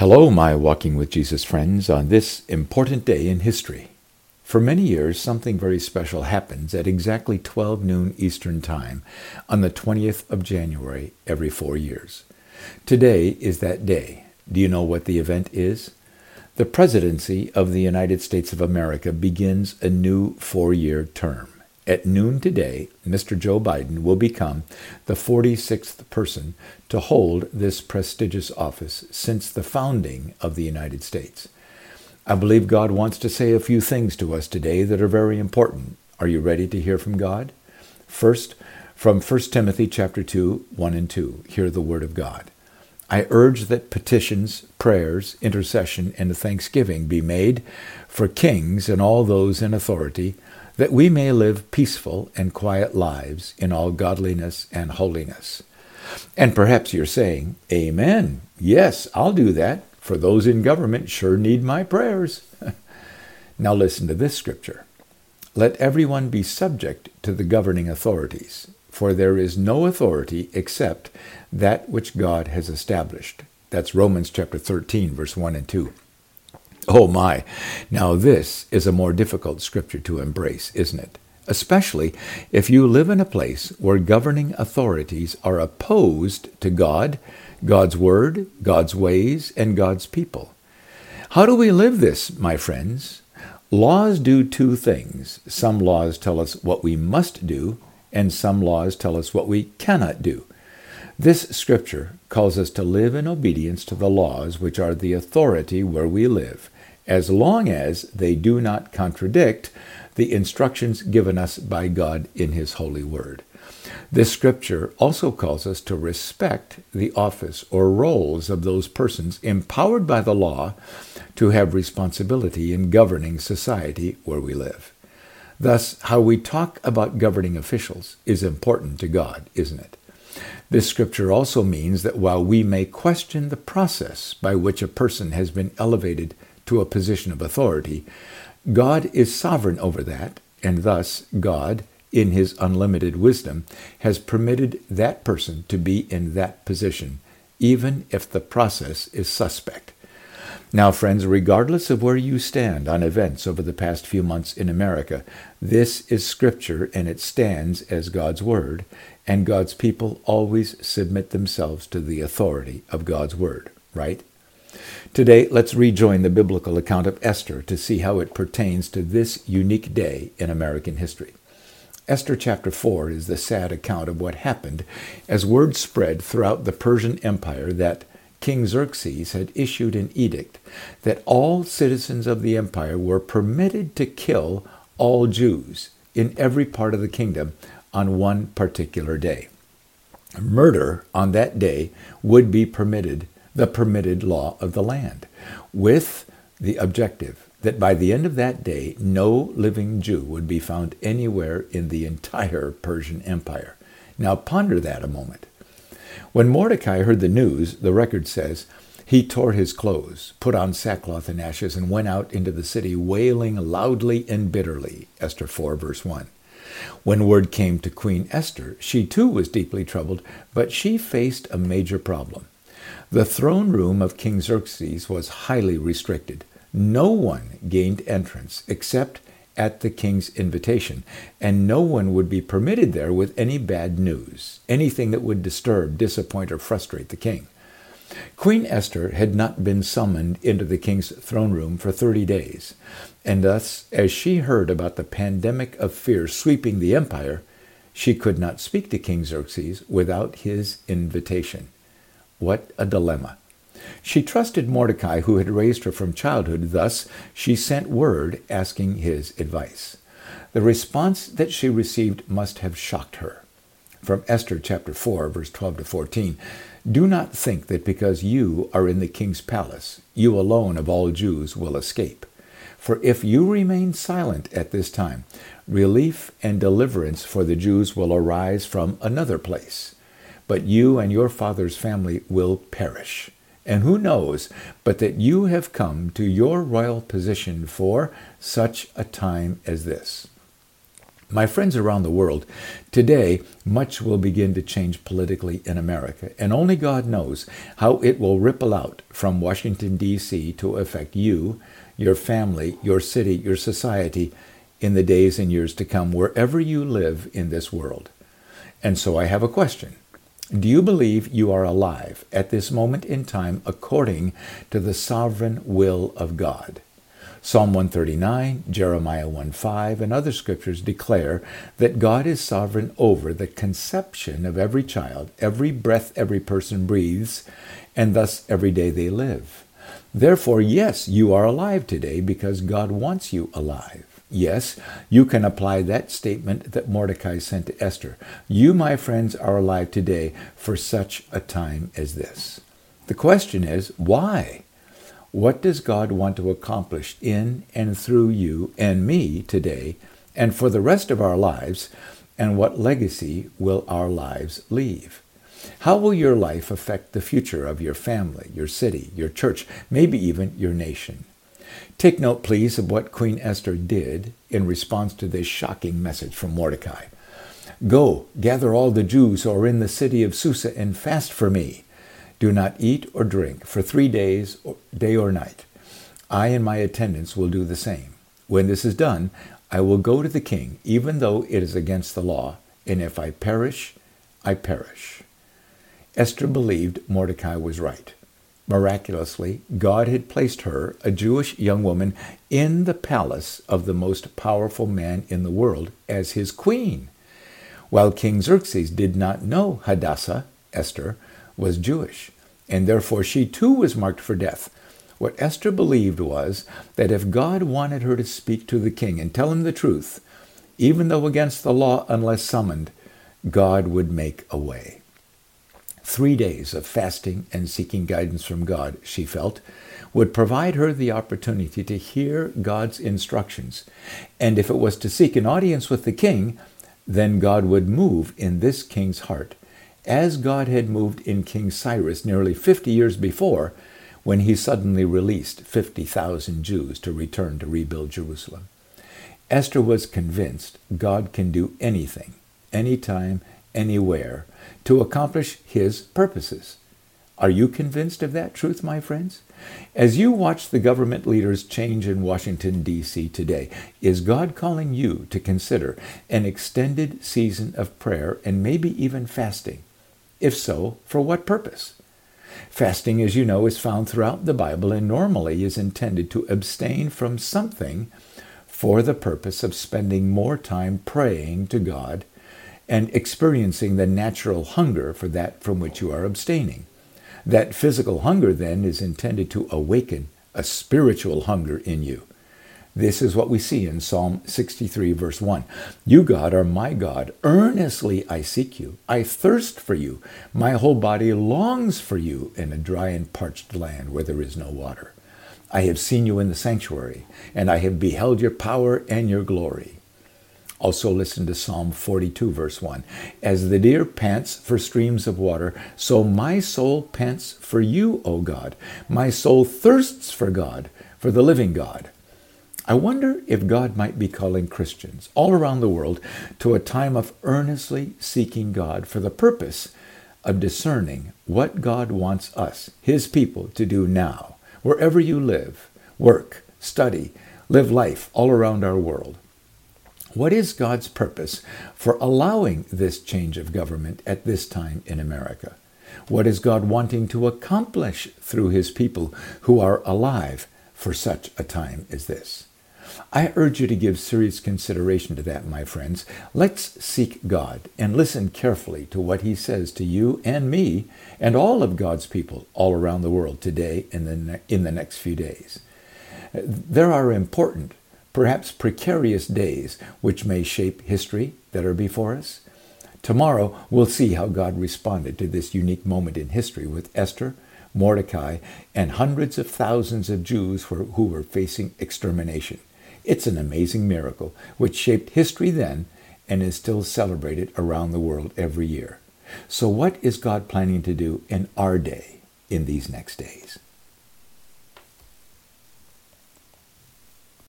Hello, my Walking with Jesus friends, on this important day in history. For many years, something very special happens at exactly 12 noon Eastern Time on the 20th of January every 4 years. Today is that day. Do you know what the event is? The presidency of the United States of America begins a new 4-year term. At noon today, Mr. Joe Biden will become the 46th person to hold this prestigious office since the founding of the United States. I believe God wants to say a few things to us today that are very important. Are you ready to hear from God? First, from 1 Timothy chapter 2, 1 and 2, hear the word of God. I urge that petitions, prayers, intercession, and thanksgiving be made for kings and all those in authority, that we may live peaceful and quiet lives in all godliness and holiness. And perhaps you're saying, Amen. Yes, I'll do that, for those in government sure need my prayers. Now listen to this scripture. Let everyone be subject to the governing authorities, for there is no authority except that which God has established. That's Romans chapter 13, verse 1 and 2. Oh my, now this is a more difficult scripture to embrace, isn't it? Especially if you live in a place where governing authorities are opposed to God, God's word, God's ways, and God's people. How do we live this, my friends? Laws do two things. Some laws tell us what we must do, and some laws tell us what we cannot do. This scripture calls us to live in obedience to the laws which are the authority where we live, as long as they do not contradict the instructions given us by God in His holy word. This scripture also calls us to respect the office or roles of those persons empowered by the law to have responsibility in governing society where we live. Thus, how we talk about governing officials is important to God, isn't it? This scripture also means that while we may question the process by which a person has been elevated to a position of authority, God is sovereign over that, and thus God, in His unlimited wisdom, has permitted that person to be in that position, even if the process is suspect. Now, friends, regardless of where you stand on events over the past few months in America, this is Scripture and it stands as God's Word, and God's people always submit themselves to the authority of God's Word, right? Today, let's rejoin the biblical account of Esther to see how it pertains to this unique day in American history. Esther chapter 4 is the sad account of what happened as word spread throughout the Persian Empire that King Xerxes had issued an edict that all citizens of the empire were permitted to kill all Jews in every part of the kingdom on one particular day. Murder on that day would be permitted, the permitted law of the land, with the objective that by the end of that day, no living Jew would be found anywhere in the entire Persian Empire. Now ponder that a moment. When Mordecai heard the news, the record says, he tore his clothes, put on sackcloth and ashes, and went out into the city wailing loudly and bitterly. Esther 4, verse 1. When word came to Queen Esther, she too was deeply troubled, but she faced a major problem. The throne room of King Xerxes was highly restricted. No one gained entrance except at the king's invitation, and no one would be permitted there with any bad news, anything that would disturb, disappoint, or frustrate the king. Queen Esther had not been summoned into the king's throne room for 30 days, and thus, as she heard about the pandemic of fear sweeping the empire, she could not speak to King Xerxes without his invitation. What a dilemma. She trusted Mordecai, who had raised her from childhood. Thus, she sent word asking his advice. The response that she received must have shocked her. From Esther chapter 4, verse 12 to 14, do not think that because you are in the king's palace, you alone of all Jews will escape. For if you remain silent at this time, relief and deliverance for the Jews will arise from another place. But you and your father's family will perish. And who knows but that you have come to your royal position for such a time as this. My friends around the world, today much will begin to change politically in America, and only God knows how it will ripple out from Washington, D.C. to affect you, your family, your city, your society in the days and years to come, wherever you live in this world. And so I have a question. Do you believe you are alive at this moment in time according to the sovereign will of God? Psalm 139, Jeremiah 1:5, and other scriptures declare that God is sovereign over the conception of every child, every breath every person breathes, and thus every day they live. Therefore, yes, you are alive today because God wants you alive. Yes, you can apply that statement that Mordecai sent to Esther. You, my friends, are alive today for such a time as this. The question is, why? What does God want to accomplish in and through you and me today and for the rest of our lives, and what legacy will our lives leave? How will your life affect the future of your family, your city, your church, maybe even your nation? Take note, please, of what Queen Esther did in response to this shocking message from Mordecai. Go, gather all the Jews who are in the city of Susa and fast for me. Do not eat or drink for 3 days, day or night. I and my attendants will do the same. When this is done, I will go to the king, even though it is against the law, and if I perish, I perish. Esther believed Mordecai was right. Miraculously, God had placed her, a Jewish young woman, in the palace of the most powerful man in the world as his queen, while King Xerxes did not know Hadassah, Esther, was Jewish, and therefore she too was marked for death. What Esther believed was that if God wanted her to speak to the king and tell him the truth, even though against the law unless summoned, God would make a way. 3 days of fasting and seeking guidance from God, she felt, would provide her the opportunity to hear God's instructions. And if it was to seek an audience with the king, then God would move in this king's heart, as God had moved in King Cyrus nearly 50 years before, when he suddenly released 50,000 Jews to return to rebuild Jerusalem. Esther was convinced God can do anything, anytime, anywhere, to accomplish his purposes. Are you convinced of that truth, my friends? As you watch the government leaders change in Washington, D.C. today, is God calling you to consider an extended season of prayer and maybe even fasting? If so, for what purpose? Fasting, as you know, is found throughout the Bible and normally is intended to abstain from something for the purpose of spending more time praying to God and experiencing the natural hunger for that from which you are abstaining. That physical hunger, then, is intended to awaken a spiritual hunger in you. This is what we see in Psalm 63, verse 1. You, God, are my God. Earnestly I seek you. I thirst for you. My whole body longs for you in a dry and parched land where there is no water. I have seen you in the sanctuary, and I have beheld your power and your glory. Also listen to Psalm 42, verse 1. As the deer pants for streams of water, so my soul pants for you, O God. My soul thirsts for God, for the living God. I wonder if God might be calling Christians all around the world to a time of earnestly seeking God for the purpose of discerning what God wants us, his people, to do now, wherever you live, work, study, live life all around our world. What is God's purpose for allowing this change of government at this time in America? What is God wanting to accomplish through his people who are alive for such a time as this? I urge you to give serious consideration to that, my friends. Let's seek God and listen carefully to what he says to you and me and all of God's people all around the world today and in the next few days. There are important, perhaps precarious days which may shape history that are before us. Tomorrow we'll see how God responded to this unique moment in history with Esther, Mordecai, and hundreds of thousands of Jews who were facing extermination. It's an amazing miracle which shaped history then and is still celebrated around the world every year. So what is God planning to do in our day in these next days?